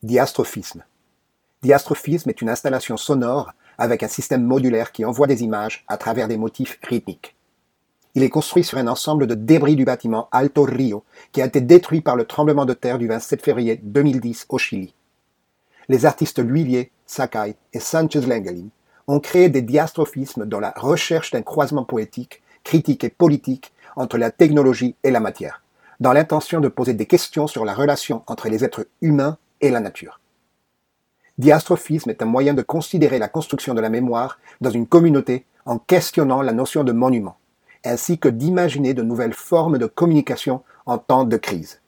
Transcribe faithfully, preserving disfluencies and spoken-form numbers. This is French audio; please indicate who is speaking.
Speaker 1: Diastrophisme. Diastrophisme est une installation sonore avec un système modulaire qui envoie des images à travers des motifs rythmiques. Il est construit sur un ensemble de débris du bâtiment Alto Rio qui a été détruit par le tremblement de terre du vingt-sept février deux mille dix au Chili. Les artistes L'Huillier, Sakai et Sanchez Lengelin ont créé des diastrophismes dans la recherche d'un croisement poétique, critique et politique entre la technologie et la matière, dans l'intention de poser des questions sur la relation entre les êtres humains et la nature. Diastrophisme est un moyen de considérer la construction de la mémoire dans une communauté en questionnant la notion de monument, ainsi que d'imaginer de nouvelles formes de communication en temps de crise.